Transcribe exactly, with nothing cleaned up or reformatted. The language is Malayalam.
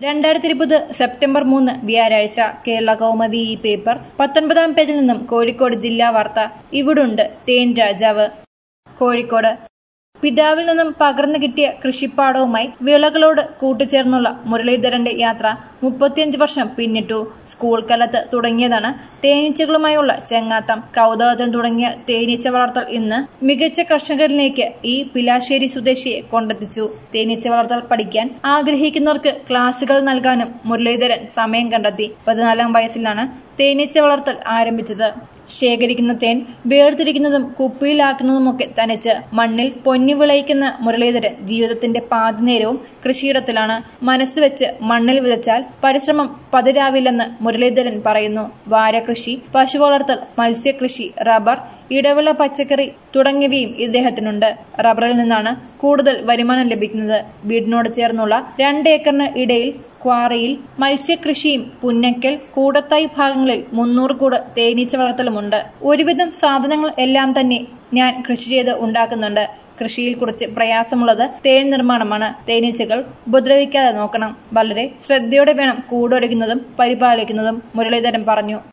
രണ്ടായിരത്തി ഇരുപത് സെപ്റ്റംബർ മൂന്ന് വ്യാഴാഴ്ച കേരള കൗമുദി ഈ പേപ്പർ പത്തൊൻപതാം പേജിൽ നിന്നും കോഴിക്കോട് ജില്ലാ വാർത്ത. ഇവിടുണ്ട് തേൻ രാജാവ്. കോഴിക്കോട് പിതാവിൽ നിന്നും പകർന്നു കിട്ടിയ കൃഷിപ്പാടവുമായി വിളകളോട് കൂട്ടിച്ചേർന്നുള്ള മുരളീധരന്റെ യാത്ര മുപ്പത്തിയഞ്ച് വർഷം പിന്നിട്ടു. സ്കൂൾ കാലത്ത് തുടങ്ങിയതാണ് തേനീച്ചകളുമായുള്ള ചെങ്ങാത്തം. കൗതുകത്തിൽ തുടങ്ങിയ തേനീച്ച വളർത്തൽ ഇന്ന് മികച്ച കർഷകരിലേക്ക് ഈ പിലാശ്ശേരി സ്വദേശിയെ കൊണ്ടെത്തിച്ചു. തേനീച്ച വളർത്തൽ പഠിക്കാൻ ആഗ്രഹിക്കുന്നവർക്ക് ക്ലാസുകൾ നൽകാനും മുരളീധരൻ സമയം കണ്ടെത്തി. പതിനാലാം വയസ്സിലാണ് തേനീച്ച വളർത്തൽ ആരംഭിച്ചത്. ശേഖരിക്കുന്ന തേൻ വേർതിരിക്കുന്നതും കുപ്പിയിലാക്കുന്നതുമൊക്കെ തനിച്ച് മണ്ണിൽ പൊന്നി വിളയിക്കുന്ന മുരളീധരൻ ജീവിതത്തിന്റെ പാതിനേരവും കൃഷിയിടത്തിലാണ്. മനസ്സുവെച്ച് മണ്ണിൽ വിതച്ചാൽ പരിശ്രമം പതിരാവില്ലെന്ന് മുരളീധരൻ പറയുന്നു. വാരകൃഷി, പശു വളർത്തൽ, മത്സ്യകൃഷി, റബ്ബർ, ഇടവിള പച്ചക്കറി തുടങ്ങിയവയും ഇദ്ദേഹത്തിനുണ്ട്. റബ്ബറിൽ നിന്നാണ് കൂടുതൽ വരുമാനം ലഭിക്കുന്നത്. വീടിനോട് ചേർന്നുള്ള രണ്ട് ഏക്കറിന് ഇടയിൽ ക്വാറിയിൽ മത്സ്യകൃഷിയും പുന്നക്കൽ, കൂടത്തായി ഭാഗങ്ങളിൽ മുന്നൂറ് കൂട് തേനീച്ച വളർത്തലുമുണ്ട്. ഒരുവിധം സാധനങ്ങൾ എല്ലാം തന്നെ ഞാൻ കൃഷി ചെയ്ത് ഉണ്ടാക്കുന്നുണ്ട്. കൃഷിയിൽ കുറച്ച് പ്രയാസമുള്ളത് തേൻ നിർമ്മാണമാണ്. തേനീച്ചകൾ ഉപദ്രവിക്കാതെ നോക്കണം. വളരെ ശ്രദ്ധയോടെ വേണം കൂടൊരുക്കുന്നതും പരിപാലിക്കുന്നതും, മുരളീധരൻ പറഞ്ഞു.